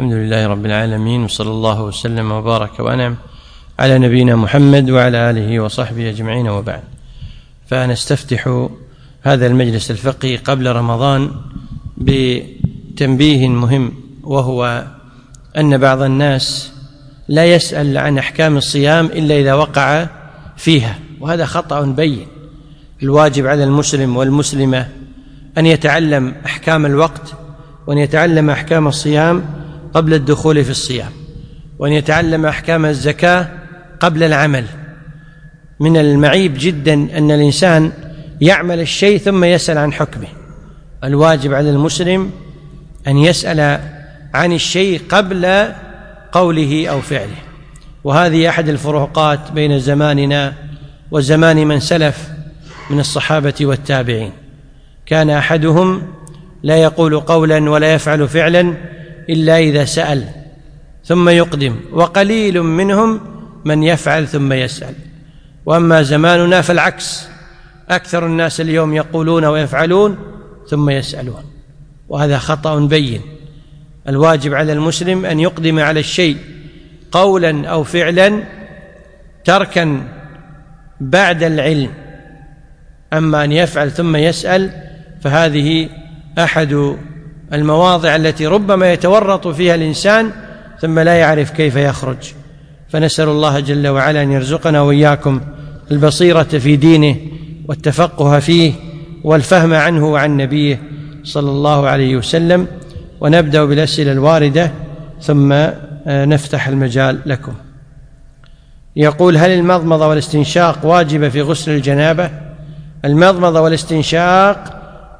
الحمد لله رب العالمين، وصلى الله وسلم وبارك وأنعم على نبينا محمد وعلى آله وصحبه أجمعين، وبعد. فنستفتح هذا المجلس الفقهي قبل رمضان بتنبيه مهم، وهو أن بعض الناس لا يسأل عن أحكام الصيام إلا إذا وقع فيها، وهذا خطأ بين. الواجب على المسلم والمسلمة أن يتعلم أحكام الوقت، وأن يتعلم أحكام الصيام قبل الدخول في الصيام، وأن يتعلم أحكام الزكاة قبل العمل. من المعيب جدا أن الإنسان يعمل الشيء ثم يسأل عن حكمه. الواجب على المسلم أن يسأل عن الشيء قبل قوله أو فعله، وهذه أحد الفروقات بين زماننا وزمان من سلف من الصحابة والتابعين. كان أحدهم لا يقول قولا ولا يفعل فعلا إلا إذا سأل ثم يقدم، وقليل منهم من يفعل ثم يسأل. وأما زماننا فالعكس، أكثر الناس اليوم يقولون ويفعلون ثم يسألون، وهذا خطأ بين. الواجب على المسلم أن يقدم على الشيء قولا أو فعلا تركا بعد العلم. أما أن يفعل ثم يسأل فهذه أحد المواضع التي ربما يتورط فيها الإنسان ثم لا يعرف كيف يخرج. فنسأل الله جل وعلا أن يرزقنا وإياكم البصيرة في دينه والتفقه فيه والفهم عنه وعن نبيه صلى الله عليه وسلم. ونبدأ بالأسئلة الواردة ثم نفتح المجال لكم. يقول: هل المضمضة والاستنشاق واجبة في غسل الجنابة؟ المضمضة والاستنشاق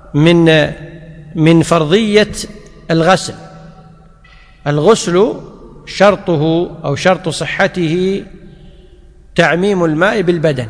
من فرضية الغسل. الغسل شرطه أو شرط صحته تعميم الماء بالبدن،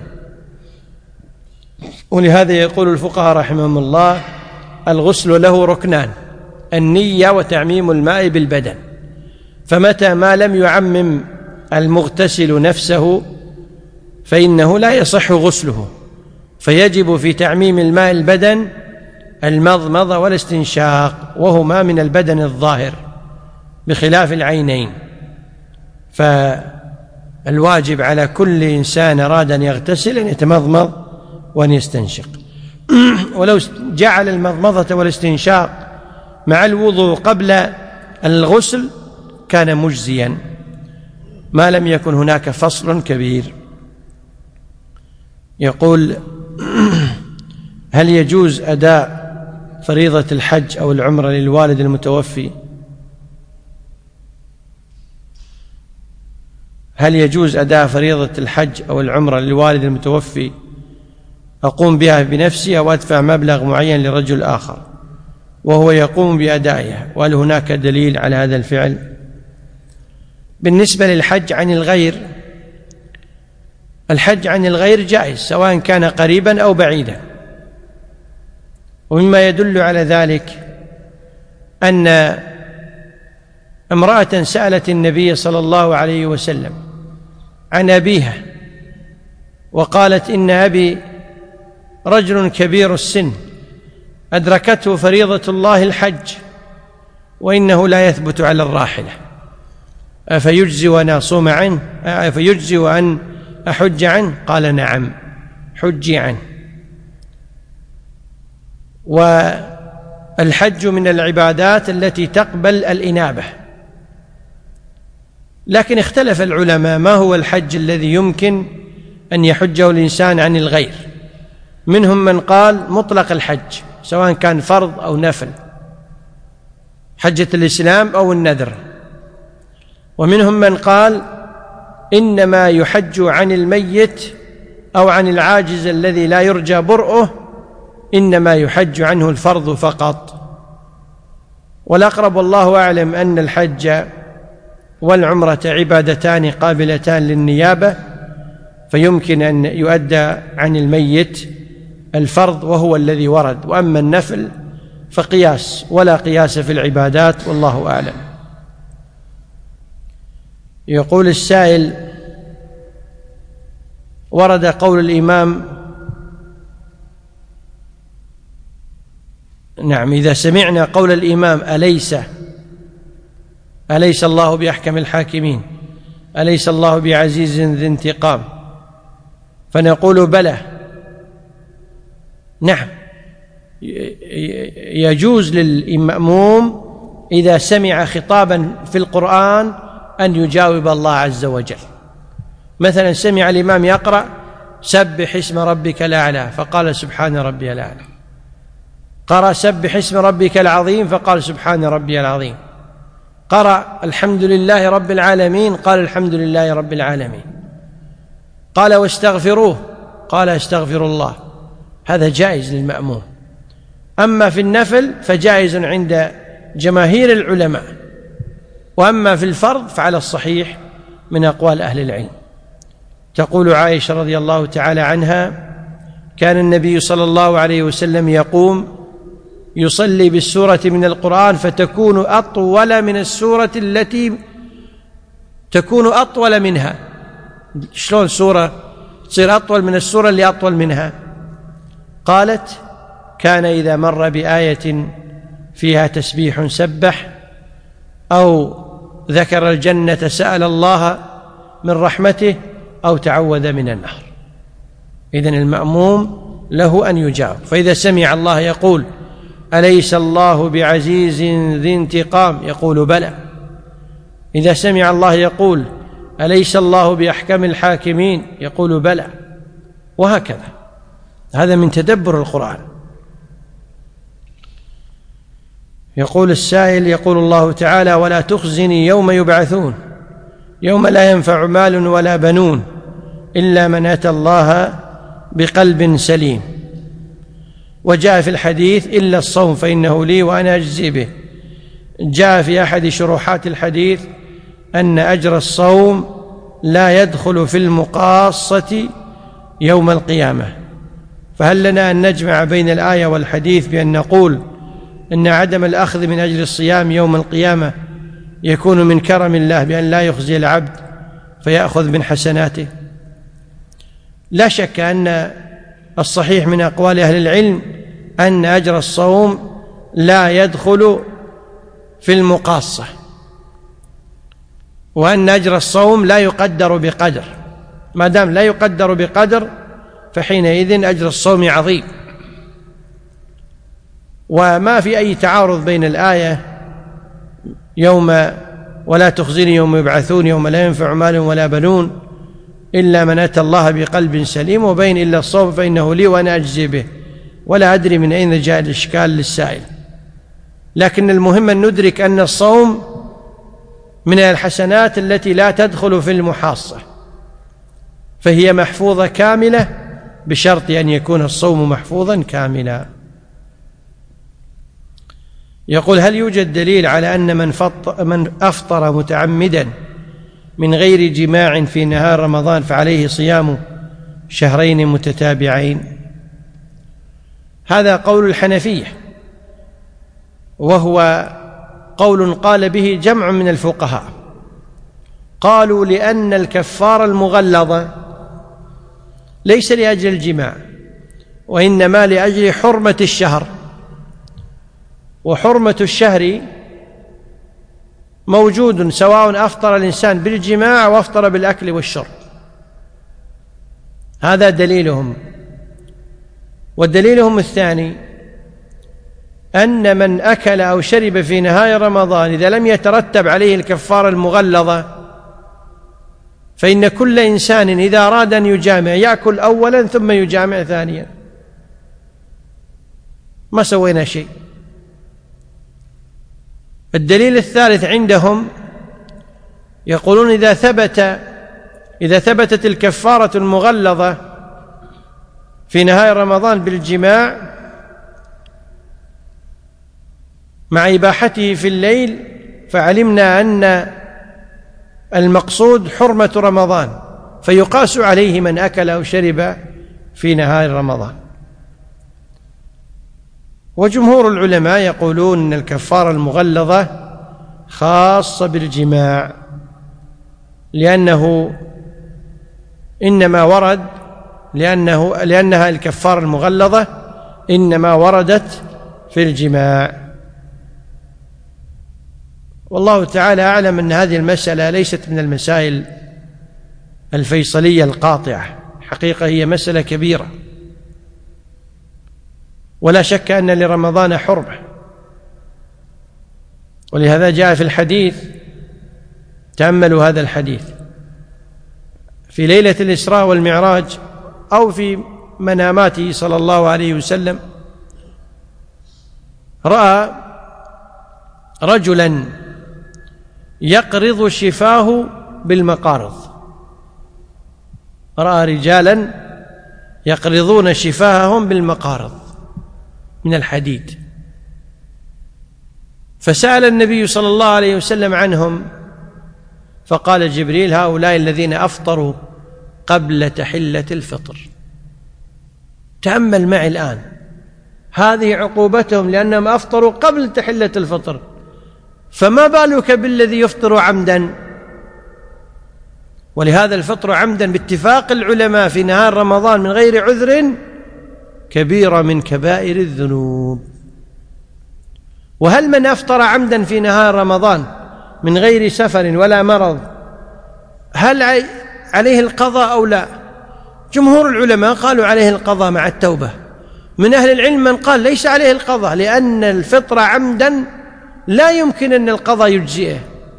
ولهذا يقول الفقهاء رحمهم الله: الغسل له ركنان: النية وتعميم الماء بالبدن. فمتى ما لم يعمم المغتسل نفسه فإنه لا يصح غسله، فيجب في تعميم الماء البدن المضمضة والاستنشاق، وهما من البدن الظاهر بخلاف العينين. فالواجب على كل إنسان أراد أن يغتسل أن يتمضمض وأن يستنشق. ولو جعل المضمضة والاستنشاق مع الوضوء قبل الغسل كان مجزيا ما لم يكن هناك فصل كبير. يقول: هل يجوز أداء فريضة الحج أو العمرة للوالد المتوفي؟ هل يجوز أداء فريضة الحج أو العمرة للوالد المتوفي أقوم بها بنفسي أو أدفع مبلغ معين لرجل آخر وهو يقوم بأدائها؟ وهل هناك دليل على هذا الفعل؟ بالنسبة للحج عن الغير، الحج عن الغير جائز سواء كان قريبا أو بعيدا. ومما يدل على ذلك أن امرأة سألت النبي صلى الله عليه وسلم عن أبيها وقالت: إن أبي رجل كبير السن أدركته فريضة الله الحج وإنه لا يثبت على الراحلة، أفيجزي وأن أصوم عنه؟ أفيجزي وأن أحج عنه؟ قال: نعم، حجي عنه. والحج من العبادات التي تقبل الإنابة، لكن اختلف العلماء ما هو الحج الذي يمكن أن يحجه الإنسان عن الغير. منهم من قال مطلق الحج سواء كان فرض أو نفل، حجة الإسلام أو النذر. ومنهم من قال إنما يحج عن الميت أو عن العاجز الذي لا يرجى برؤه، إنما يحج عنه الفرض فقط. والأقرب والله أعلم أن الحج والعمرة عبادتان قابلتان للنيابة، فيمكن أن يؤدى عن الميت الفرض وهو الذي ورد، وأما النفل فقياس ولا قياس في العبادات، والله أعلم. يقول السائل: ورد قول الإمام إذا سمعنا قول الإمام أليس الله بأحكم الحاكمين؟ أليس الله بعزيز ذي انتقام؟ فنقول بلى، نعم، يجوز للمأموم إذا سمع خطابا في القرآن أن يجاوب الله عز وجل. مثلا سمع الإمام يقرأ سبح اسم ربك الأعلى فقال سبحان ربي الأعلى، قرأ سبح اسم ربك العظيم فقال سبحان ربي العظيم، قرأ الحمد لله رب العالمين قال الحمد لله رب العالمين، قال واستغفروه قال استغفر الله، هذا جائز للمأموم. أما في النفل فجائز عند جماهير العلماء، وأما في الفرض فعلى الصحيح من أقوال أهل العلم. تقول عائشة رضي الله تعالى عنها: كان النبي صلى الله عليه وسلم يقوم يصلي بالسورة من القرآن فتكون أطول من السورة التي تكون أطول منها. شلون سورة تصير أطول من السورة اللي أطول منها؟ قالت: كان إذا مر بآية فيها تسبيح سبح أو ذكر الجنة سأل الله من رحمته أو تعوذ من النار. إذن المأموم له أن يجاوب. فإذا سمع الله يقول أليس الله بعزيز ذي انتقام يقول بلى. إذا سمع الله يقول أليس الله بأحكم الحاكمين يقول بلى، وهكذا. هذا من تدبر القرآن. يقول السائل، يقول الله تعالى: ولا تخزني يوم يبعثون يوم لا ينفع مال ولا بنون إلا من أتى الله بقلب سليم. وجاء في الحديث: إلا الصوم فإنه لي وأنا أجزي به. جاء في أحد شروحات الحديث أن أجر الصوم لا يدخل في المقاصة يوم القيامة. فهل لنا أن نجمع بين الآية والحديث بأن نقول إن عدم الأخذ من أجل الصيام يوم القيامة يكون من كرم الله بأن لا يخزي العبد فيأخذ من حسناته؟ لا شك أن الصحيح من أقوال أهل العلم أن أجر الصوم لا يدخل في المقاصة، وأن أجر الصوم لا يقدر بقدر. ما دام لا يقدر بقدر فحينئذ أجر الصوم عظيم. وما في أي تعارض بين الآية يوم ولا تخزني يوم يبعثون يوم لا ينفع مال ولا بنون إلا من أتى الله بقلب سليم، وبين إلا الصوم فإنه لي وأنا أجزي به. ولا أدري من أين جاء الإشكال للسائل، لكن المهم أن ندرك أن الصوم من الحسنات التي لا تدخل في المحاصة، فهي محفوظة كاملة بشرط أن يكون الصوم محفوظا كاملا. يقول: هل يوجد دليل على أن من أفطر متعمدا من غير جماع في نهار رمضان فعليه صيام شهرين متتابعين؟ هذا قول الحنفية، وهو قول قال به جمع من الفقهاء. قالوا لأن الكفارة المغلظة ليس لأجل الجماع، وإنما لأجل حرمة الشهر، وحرمة الشهر موجود سواء أفطر الإنسان بالجماع أو أفطر بالأكل والشرب. هذا دليلهم. ودليلهم الثاني أن من أكل أو شرب في نهاية رمضان إذا لم يترتب عليه الكفارة المغلظة فإن كل إنسان إذا أراد أن يجامع يأكل أولا ثم يجامع ثانيا، ما سوينا شيء. الدليل الثالث عندهم يقولون إذا ثبتت الكفارة المغلظة في نهاية رمضان بالجماع مع إباحته في الليل فعلمنا أن المقصود حرمة رمضان، فيقاس عليه من أكل أو شرب في نهاية رمضان. وجمهور العلماء يقولون أن الكفارة المغلظة خاصة بالجماع، لأنها الكفارة المغلظة إنما وردت في الجماع. والله تعالى أعلم أن هذه المسألة ليست من المسائل الفيصلية القاطعة، حقيقة هي مسألة كبيرة، ولا شك أن لرمضان حرمة، ولهذا جاء في الحديث، تأملوا هذا الحديث، في ليلة الإسراء والمعراج أو في مناماته صلى الله عليه وسلم رأى رجلا يقرض شفاه بالمقارض، رأى رجالا يقرضون شفاههم بالمقارض من الحديد، فسأل النبي صلى الله عليه وسلم عنهم، فقال جبريل: هؤلاء الذين أفطروا قبل تحلة الفطر. تأمل معي الآن، هذه عقوبتهم لأنهم أفطروا قبل تحلة الفطر، فما بالك بالذي يفطر عمدا؟ ولهذا الفطر عمدا باتفاق العلماء في نهار رمضان من غير عذر كبيرة من كبائر الذنوب. وهل من أفطر عمدا في نهار رمضان من غير سفر ولا مرض هل عليه القضاء أو لا؟ جمهور العلماء قالوا عليه القضاء مع التوبة. من أهل العلم من قال ليس عليه القضاء، لأن الفطر عمدا لا يمكن أن القضاء يجزئه،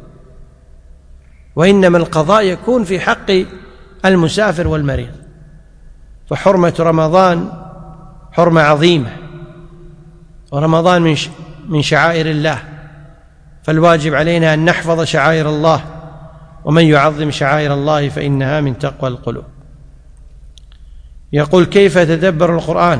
وإنما القضاء يكون في حق المسافر والمريض. فحرمة رمضان حرمة عظيمة، ورمضان من شعائر الله، فالواجب علينا أن نحفظ شعائر الله، ومن يعظم شعائر الله فإنها من تقوى القلوب. يقول: كيف تدبر القرآن؟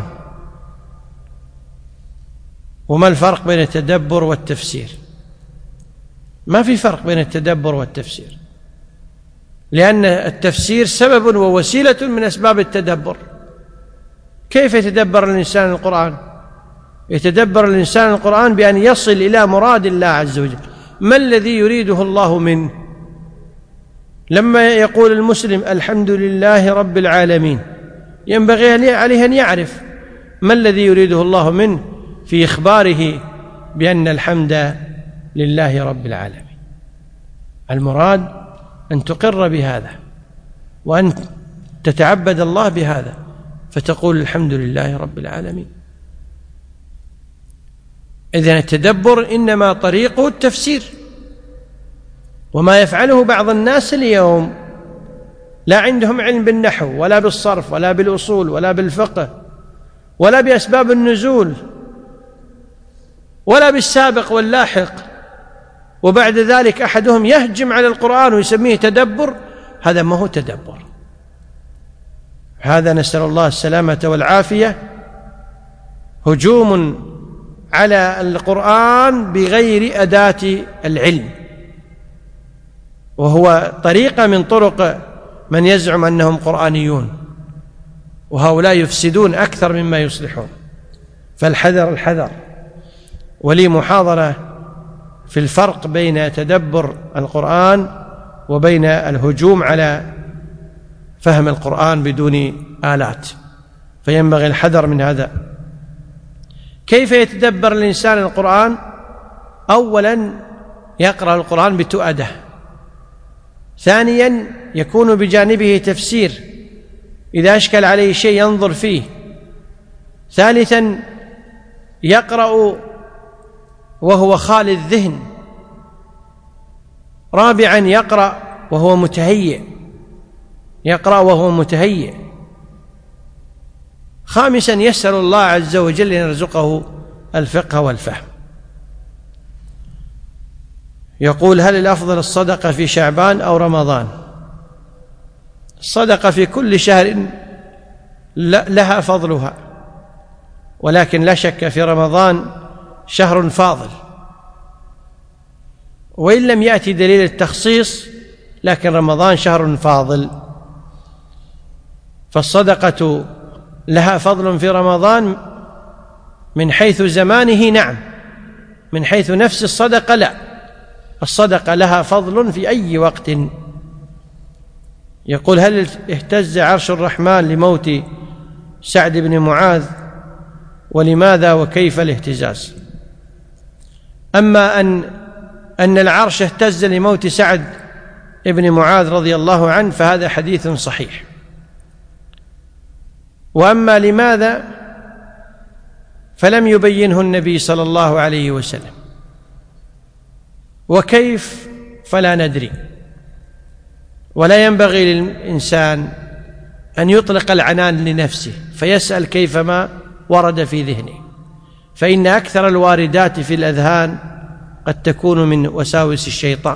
وما الفرق بين التدبر والتفسير؟ ما في فرق بين التدبر والتفسير، لأن التفسير سبب ووسيلة من أسباب التدبر. كيف يتدبر الإنسان القرآن؟ يتدبر الإنسان القرآن بأن يصل إلى مراد الله عز وجل. ما الذي يريده الله منه؟ لما يقول المسلم الحمد لله رب العالمين، ينبغي عليه أن يعرف ما الذي يريده الله منه في إخباره بأن الحمد لله رب العالمين. المراد أن تقر بهذا، وأن تتعبد الله بهذا، فتقول الحمد لله رب العالمين. إذن التدبر إنما طريقه التفسير، وما يفعله بعض الناس اليوم لا عندهم علم بالنحو ولا بالصرف ولا بالأصول ولا بالفقه ولا بأسباب النزول ولا بالسابق واللاحق، وبعد ذلك أحدهم يهجم على القرآن ويسميه تدبر. هذا ما هو تدبر، هذا نسأل الله السلامة والعافية هجوم على القرآن بغير أداة العلم، وهو طريقة من طرق من يزعم أنهم قرآنيون، وهؤلاء يفسدون أكثر مما يصلحون. فالحذر الحذر. ولي محاضرة في الفرق بين تدبر القرآن وبين الهجوم على فهم القرآن بدون آلات، فينبغي الحذر من هذا. كيف يتدبر الإنسان القرآن؟ أولا يقرأ القرآن بتؤدة، ثانيا يكون بجانبه تفسير إذا أشكل عليه شيء ينظر فيه، ثالثا يقرأ وهو خالي الذهن، رابعا يقرأ وهو متهيئ، يقرأ وهو متهيئ، خامسا يسأل الله عز وجل أن يرزقه الفقه والفهم. يقول: هل الأفضل الصدقة في شعبان أو رمضان؟ الصدقة في كل شهر لها فضلها، ولكن لا شك في رمضان شهر فاضل، وإن لم يأتي دليل التخصيص لكن رمضان شهر فاضل، فالصدقة لها فضل في رمضان من حيث زمانه، نعم، من حيث نفس الصدقة لا، الصدقة لها فضل في أي وقت. يقول: هل اهتز عرش الرحمن لموت سعد بن معاذ؟ ولماذا وكيف الاهتزاز؟ أما أن أن العرش اهتز لموت سعد بن معاذ رضي الله عنه فهذا حديث صحيح. وأما لماذا فلم يبينه النبي صلى الله عليه وسلم، وكيف فلا ندري، ولا ينبغي للإنسان أن يطلق العنان لنفسه فيسأل كيفما ورد في ذهنه، فإن أكثر الواردات في الأذهان قد تكون من وساوس الشيطان.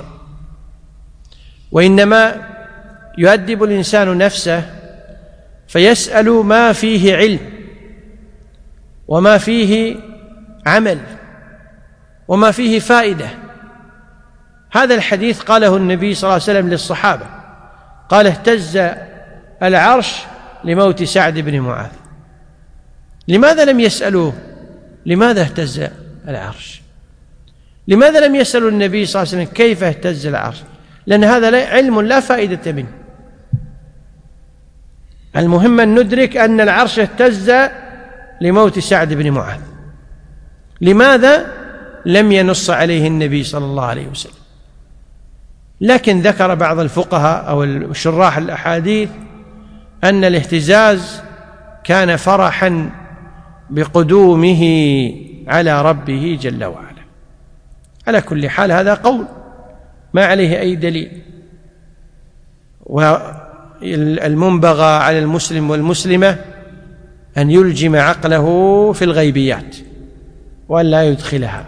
وإنما يؤدب الإنسان نفسه فيسأل ما فيه علم وما فيه عمل وما فيه فائدة. هذا الحديث قاله النبي صلى الله عليه وسلم للصحابة، قال اهتز العرش لموت سعد بن معاذ. لماذا لم يسألوه لماذا اهتز العرش؟ لماذا لم يسألوا النبي صلى الله عليه وسلم كيف اهتز العرش؟ لأن هذا علم لا فائدة منه. المهم أن ندرك أن العرش اهتز لموت سعد بن معاذ. لماذا لم ينص عليه النبي صلى الله عليه وسلم؟ لكن ذكر بعض الفقهاء أو شراح الأحاديث أن الاهتزاز كان فرحا بقدومه على ربه جل وعلا. على كل حال هذا قول ما عليه أي دليل، والمنبغى على المسلم والمسلمة أن يلجم عقله في الغيبيات وأن لا يدخلها.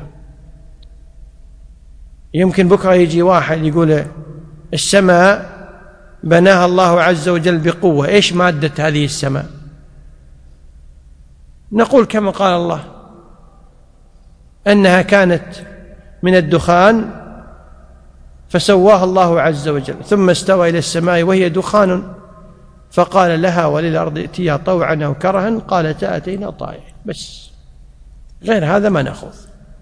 يمكن بكرة يجي واحد يقول السماء بناها الله عز وجل بقوة، إيش مادة هذه السماء؟ نقول كما قال الله أنها كانت من الدخان فسواها الله عز وجل ثم استوى إلى السماء وهي دخان فقال لها وللأرض ائتيا طوعا أو كرها قالتا أتينا طائعين. بس غير هذا ما نأخذ.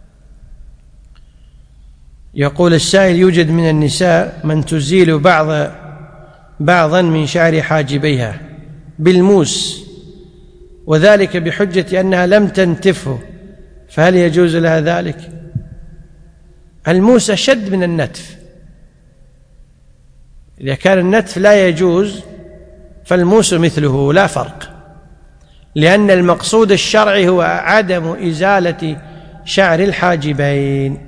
يقول السائل يوجد من النساء من تزيل بعضا من شعر حاجبيها بالموس وذلك بحجة أنها لم تنتفه، فهل يجوز لها ذلك؟ الموس أشد من النتف. إذا كان النتف لا يجوز فالموس مثله لا فرق، لأن المقصود الشرعي هو عدم إزالة شعر الحاجبين،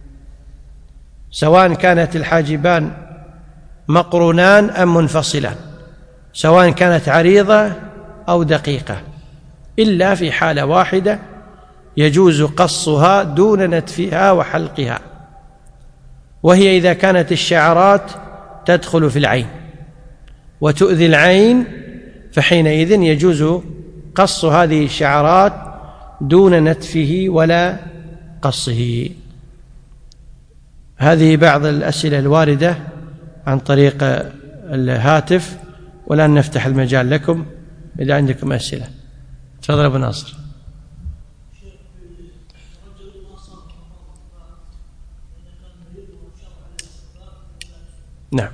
سواء كانت الحاجبان مقرونان أم منفصلان، سواء كانت عريضة أو دقيقة، إلا في حالة واحدة يجوز قصها دون نتفها وحلقها، وهي إذا كانت الشعرات تدخل في العين وتؤذي العين، فحينئذ يجوز قص هذه الشعرات دون نتفه ولا قصه. هذه بعض الأسئلة الواردة عن طريق الهاتف، والآن نفتح المجال لكم إذا عندكم أسئلة. تفضل أبو ناصر. نعم.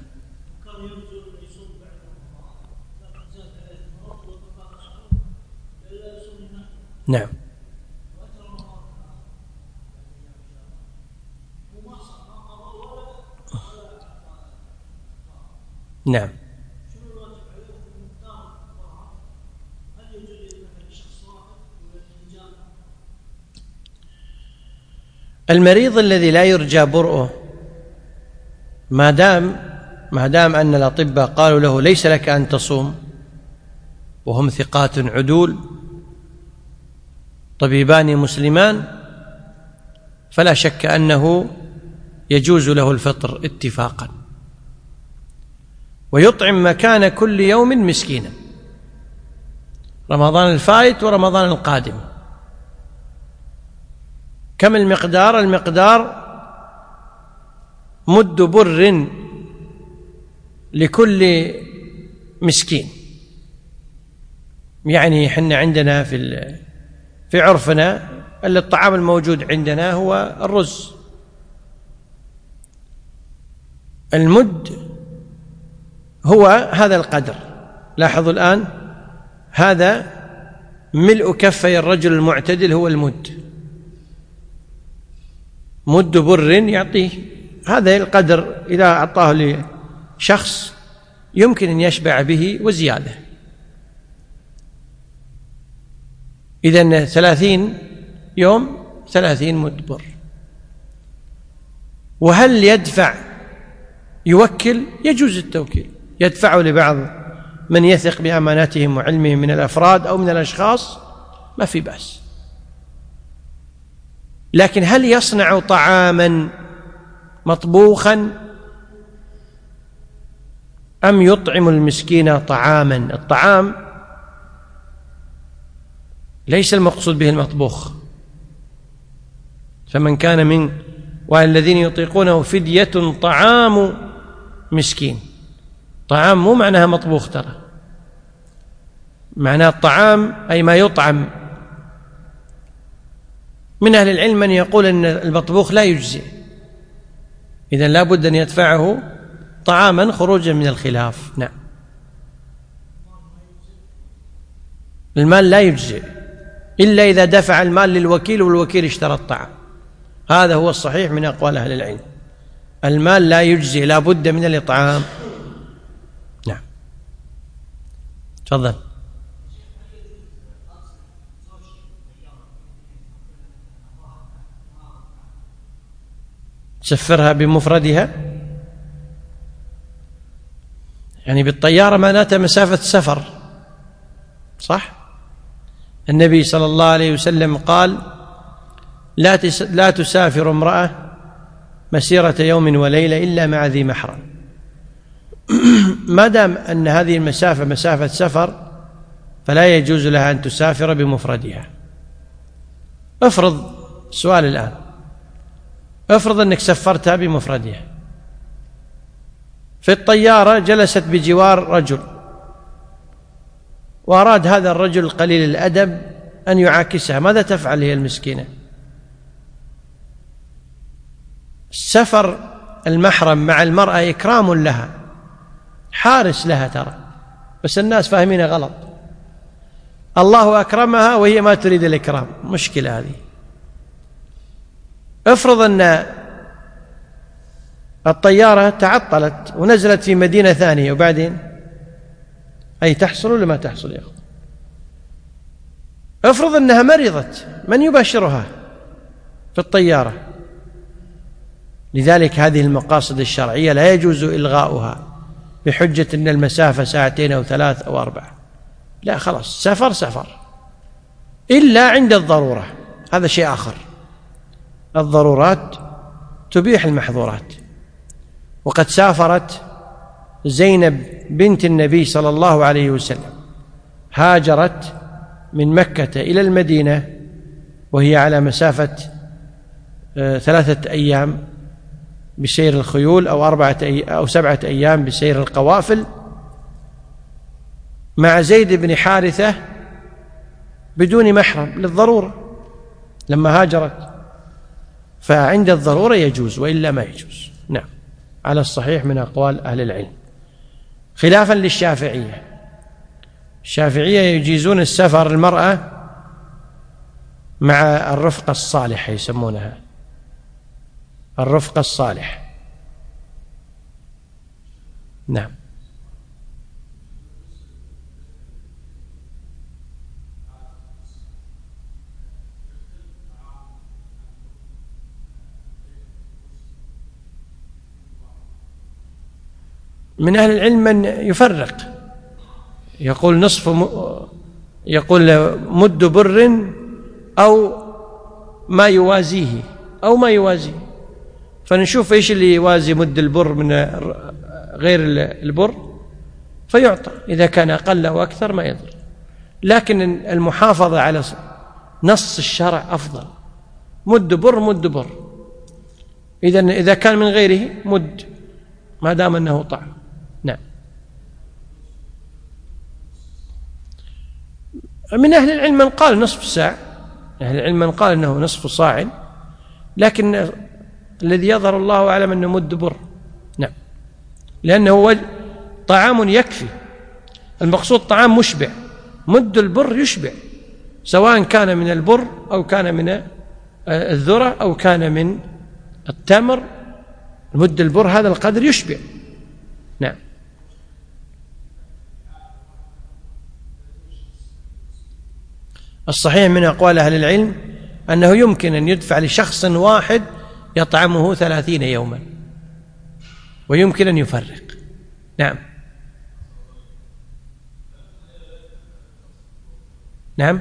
نعم. نعم. المريض الذي لا يرجى برؤه ما دام أن الأطباء قالوا له ليس لك أن تصوم، وهم ثقات عدول طبيبان مسلمان، فلا شك أنه يجوز له الفطر اتفاقا، ويطعم مكان كل يوم مسكينا، رمضان الفائت ورمضان القادم. كم المقدار؟ المقدار مد بر لكل مسكين. يعني حنا عندنا في عرفنا الطعام الموجود عندنا هو الرز، المد هو هذا القدر. لاحظوا الآن هذا ملء كفي الرجل المعتدل هو المد، مد بر يعطيه هذا القدر إذا أعطاه لشخص يمكن أن يشبع به وزيادة. إذن 30 يوم 30 مد بر. وهل يدفع يوكل؟ يجوز التوكيل، يدفعه لبعض من يثق بأماناتهم وعلمهم من الأفراد أو من الأشخاص، ما في بأس. لكن هل يصنع طعاما مطبوخا أم يطعم المسكين طعاما؟ الطعام ليس المقصود به المطبوخ، فمن كان من والذين يطيقونه فدية طعام مسكين. طعام مو معناها مطبوخ، ترى معناه الطعام أي ما يطعم. من أهل العلم من يقول أن المطبوخ لا يجزئ، إذن لا بد أن يدفعه طعاما خروجا من الخلاف. نعم، المال لا يجزئ إلا إذا دفع المال للوكيل والوكيل اشترى الطعام، هذا هو الصحيح من أقوال أهل العلم. المال لا يجزئ، لا بد من الإطعام. نعم، تفضل. تسفرها بمفردها، يعني بالطيارة معناتها مسافة سفر، صح؟ النبي صلى الله عليه وسلم قال: لا تسافر امرأة مسيرة يوم وليلة إلا مع ذي محرم. ما دام أن هذه المسافة مسافة سفر فلا يجوز لها أن تسافر بمفردها. افرض سؤال الآن، افرض أنك سفرتها بمفردها، في الطيارة جلست بجوار رجل، وأراد هذا الرجل قليل الأدب أن يعاكسها، ماذا تفعل هي المسكينة؟ سفر المحرم مع المرأة إكرام لها، حارس لها ترى، بس الناس فاهمين غلط. الله أكرمها وهي ما تريد الإكرام، مشكلة هذه. افرض أن الطيارة تعطلت ونزلت في مدينة ثانية، وبعدين أي تحصل ولا ما تحصل يا أخي؟ افرض أنها مرضت، من يباشرها في الطيارة؟ لذلك هذه المقاصد الشرعية لا يجوز إلغاؤها بحجة أن المسافة 2 أو 3 أو 4. لا، خلاص، سفر إلا عند الضرورة، هذا شيء آخر. الضرورات تبيح المحظورات. وقد سافرت زينب بنت النبي صلى الله عليه وسلم، هاجرت من مكة إلى المدينة وهي على مسافة 3 أيام بسير الخيول، أو 7 أيام بسير القوافل، مع زيد بن حارثة بدون محرم للضرورة لما هاجرت. فعند الضرورة يجوز، وإلا ما يجوز. نعم، على الصحيح من أقوال أهل العلم، خلافا للشافعية. الشافعية يجيزون السفر المرأة مع الرفقة الصالحة، يسمونها الرفقة الصالح. نعم. من أهل العلم من يفرق، يقول يقول مد بر أو ما يوازيه أو ما يوازيه، فنشوف إيش اللي يوازي مد البر من غير البر فيعطى، إذا كان أقل أو أكثر ما يضر. لكن المحافظة على نص الشرع أفضل، مد بر مد بر، إذا كان من غيره مد ما دام أنه طعم. نعم. من أهل العلم من قال نصف ساع، أهل العلم من قال أنه نصف صاع، لكن الذي يظهر الله أعلم أنه مد بر. نعم، لأنه طعام يكفي، المقصود طعام مشبع، مد البر يشبع، سواء كان من البر أو كان من الذرة أو كان من التمر المد البر هذا القدر يشبع. نعم. الصحيح من أقوال أهل العلم أنه يمكن أن يدفع لشخص واحد يطعمه 30 يوما، ويمكن أن يفرق. نعم. نعم،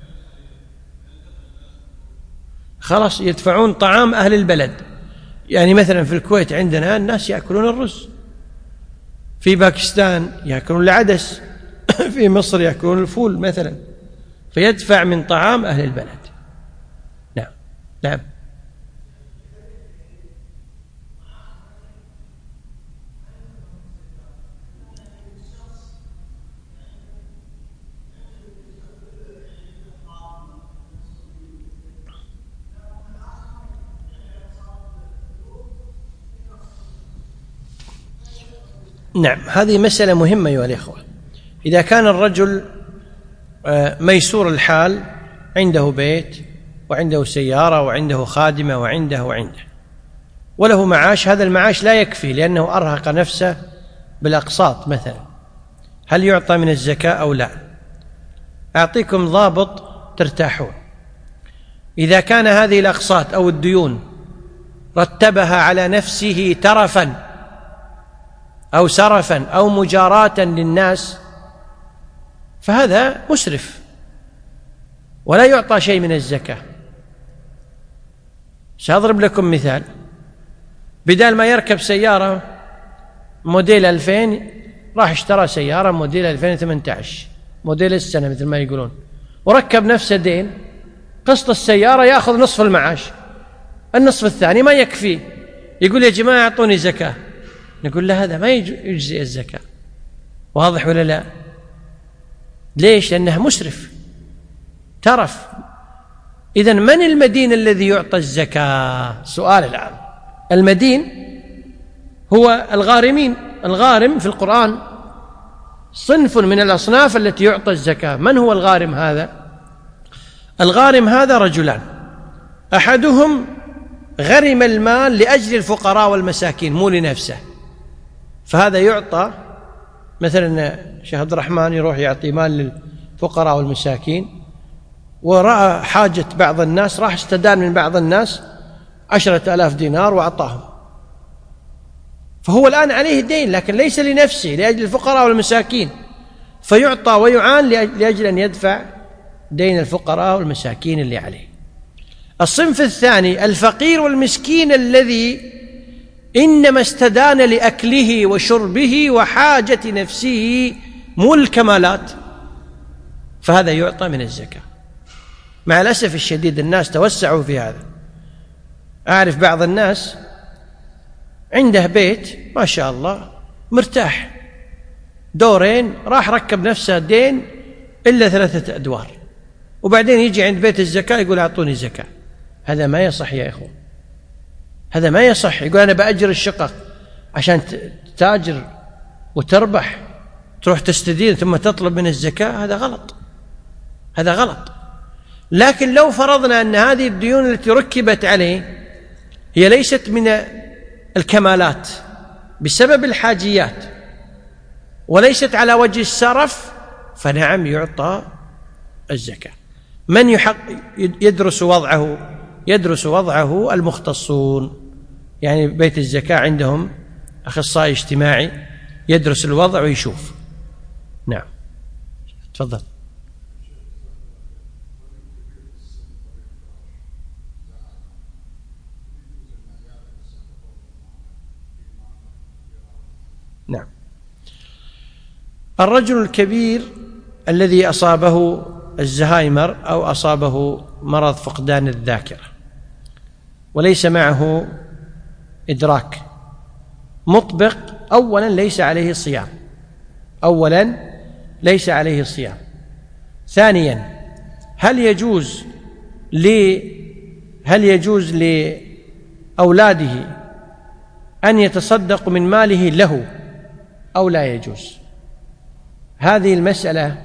خلاص يدفعون طعام أهل البلد. يعني مثلا في الكويت عندنا الناس يأكلون الرز، في باكستان يأكلون العدس، في مصر يأكلون الفول مثلا، فيدفع من طعام أهل البلد. نعم. نعم. نعم، هذه مسألة مهمة أيها الإخوة. إذا كان الرجل ميسور الحال، عنده بيت وعنده سيارة وعنده خادمة وعنده وله معاش، هذا المعاش لا يكفي لأنه أرهق نفسه بالأقساط مثلا، هل يعطى من الزكاة أو لا؟ أعطيكم ضابط ترتاحون. إذا كان هذه الأقساط أو الديون رتبها على نفسه ترفا أو سرفا أو مجاراة للناس، فهذا مسرف ولا يعطى شيء من الزكاة. سأضرب لكم مثال. بدال ما يركب سيارة موديل 2000 راح اشترى سيارة موديل 2018 موديل السنة مثل ما يقولون، وركب نفسه دين، قسط السيارة يأخذ نصف المعاش، النصف الثاني ما يكفي، يقول يا جماعة أعطوني زكاة. نقول له هذا ما يجزئ الزكاة. واضح ولا لا؟ ليش؟ لأنه مسرف ترف. إذن من المدين الذي يعطى الزكاة؟ سؤال الآن. المدين هو الغارمين. الغارم في القرآن صنف من الأصناف التي يعطى الزكاة. من هو الغارم هذا؟ الغارم هذا رجلان، أحدهم غرم المال لأجل الفقراء والمساكين مو لنفسه، فهذا يعطى. مثلا شيخ عبد الرحمن يروح يعطي مال للفقراء والمساكين، ورأى حاجة بعض الناس، راح استدان من بعض الناس 10,000 دينار وأعطاهم، فهو الآن عليه دين لكن ليس لنفسه، لأجل الفقراء والمساكين، فيعطى ويعان لأجل أن يدفع دين الفقراء والمساكين اللي عليه. الصنف الثاني الفقير والمسكين الذي إنما استدان لأكله وشربه وحاجة نفسه مو الكمالات، فهذا يعطى من الزكاة. مع الأسف الشديد الناس توسعوا في هذا. أعرف بعض الناس عنده بيت ما شاء الله مرتاح، دورين، راح ركب نفسه دين إلا 3 أدوار، وبعدين يجي عند بيت الزكاة يقول أعطوني زكاة. هذا ما يصح يا إخوة، هذا ما يصح. يقول أنا بأجر الشقة عشان تتاجر وتربح، تروح تستدين ثم تطلب من الزكاة، هذا غلط، هذا غلط. لكن لو فرضنا أن هذه الديون التي ركبت عليه هي ليست من الكمالات بسبب الحاجيات وليست على وجه السرف، فنعم يعطى الزكاة. من يدرس وضعه المختصون، يعني بيت الزكاة عندهم أخصائي اجتماعي يدرس الوضع ويشوف. نعم، تفضل. نعم، الرجل الكبير الذي أصابه الزهايمر أو أصابه مرض فقدان الذاكرة وليس معه إدراك مطبق، أولا ليس عليه صيام، ثانيا هل يجوز لأولاده أن يتصدقوا من ماله له أو لا يجوز؟ هذه المسألة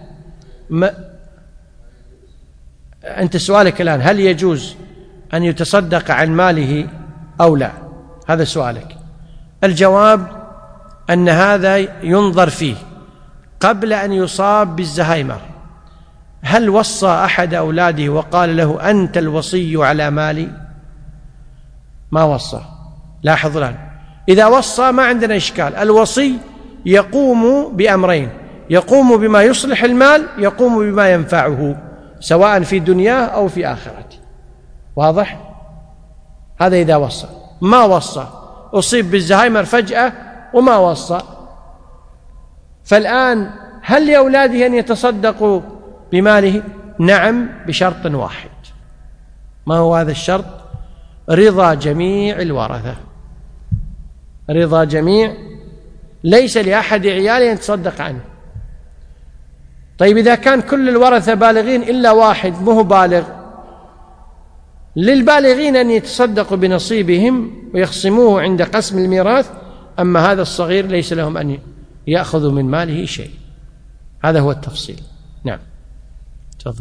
أنت سؤالك الآن هل يجوز أن يتصدق عن ماله أو لا، هذا سؤالك. الجواب أن هذا ينظر فيه قبل أن يصاب بالزهايمر. هل وصى أحد أولاده وقال له أنت الوصي على مالي؟ ما وصى. لاحظ الآن، إذا وصى ما عندنا إشكال. الوصي يقوم بأمرين: يقوم بما يصلح المال، يقوم بما ينفعه سواء في دنياه أو في آخرته. واضح؟ هذا إذا وصى. ما وصى، أصيب بالزهايمر فجأة وما وصى، فالآن هل لأولاده أن يتصدقوا بماله؟ نعم، بشرط واحد. ما هو هذا الشرط؟ رضا جميع الورثة. رضا جميع، ليس لأحد عياله أن يتصدق عنه. طيب إذا كان كل الورثة بالغين إلا واحد مو بالغ، للبالغين أن يتصدقوا بنصيبهم ويخصموه عند قسم الميراث، أما هذا الصغير ليس لهم أن يأخذوا من ماله شيء. هذا هو التفصيل. نعم، تفضل.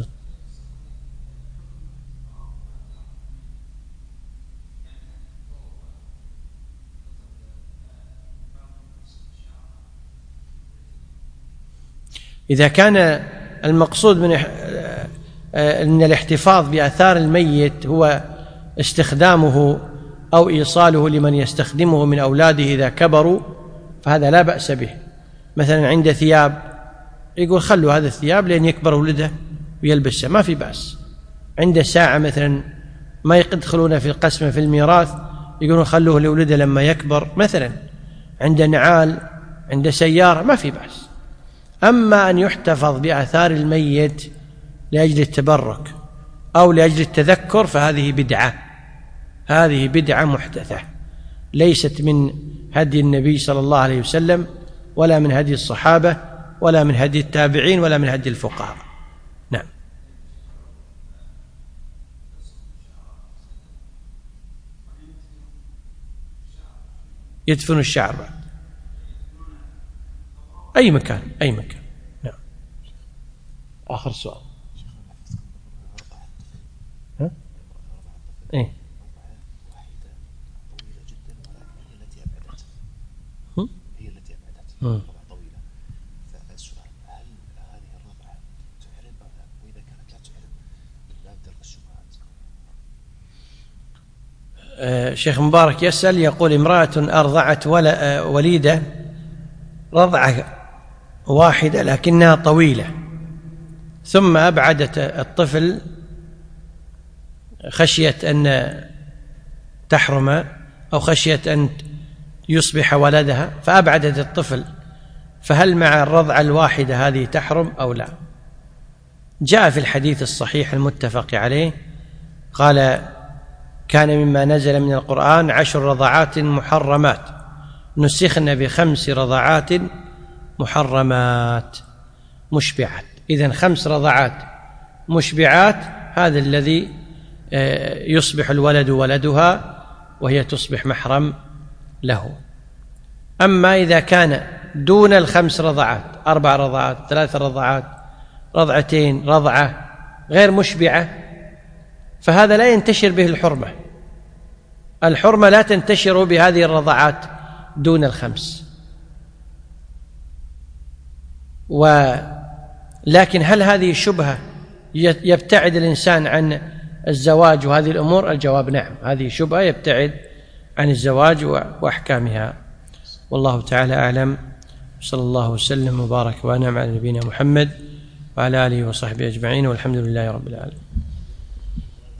إذا كان المقصود من الاحتفاظ بآثار الميت هو استخدامه أو إيصاله لمن يستخدمه من أولاده إذا كبروا، فهذا لا بأس به. مثلا عند ثياب يقول خلوا هذا الثياب لين يكبر ولده ويلبسه، ما في بأس. عند ساعة مثلا ما يدخلون في القسمة في الميراث، يقولون خلوه لولده لما يكبر مثلا. عند نعال، عند سيارة، ما في بأس. أما أن يحتفظ بآثار الميت لأجل التبرك أو لأجل التذكر فهذه بدعة. هذه بدعة محدثة، ليست من هدي النبي صلى الله عليه وسلم، ولا من هدي الصحابة، ولا من هدي التابعين، ولا من هدي الفقهاء. نعم. يدفن الشعر بعد أي مكان، أي مكان. نعم. آخر سؤال. ها؟ إيه؟ هي التي أبعدت طويلة. فالسؤال: هل هذه الرضعة تحرم أم لا؟ وإذا كانت لا تحرم لا درء الشبهات. شيخ مبارك يسأل، يقول: امرأة أرضعت وليدة رضعة واحدة لكنها طويلة، ثم أبعدت الطفل خشية أن تحرم أو خشية أن يصبح ولدها فأبعدت الطفل، فهل مع الرضعة الواحدة هذه تحرم أو لا؟ جاء في الحديث الصحيح المتفق عليه قال: كان مما نزل من القرآن 10 رضعات محرمات نسخن ب5 رضعات محرمات مشبعات. إذن 5 رضعات مشبعات، هذا الذي يصبح الولد ولدها وهي تصبح محرم له. أما إذا كان دون 5 رضعات، 4 رضعات، 3 رضعات، رضعتين، رضعة غير مشبعة، فهذا لا ينتشر به الحرمة. الحرمة لا تنتشر بهذه الرضعات دون 5. لكن هل هذه شبهة يبتعد الإنسان عن الزواج وهذه الأمور؟ الجواب نعم، هذه شبهة يبتعد عن الزواج وأحكامها. والله تعالى أعلم. صلى الله وسلم وبارك وأنعم على نبينا محمد وعلى آله وصحبه أجمعين، والحمد لله رب العالمين.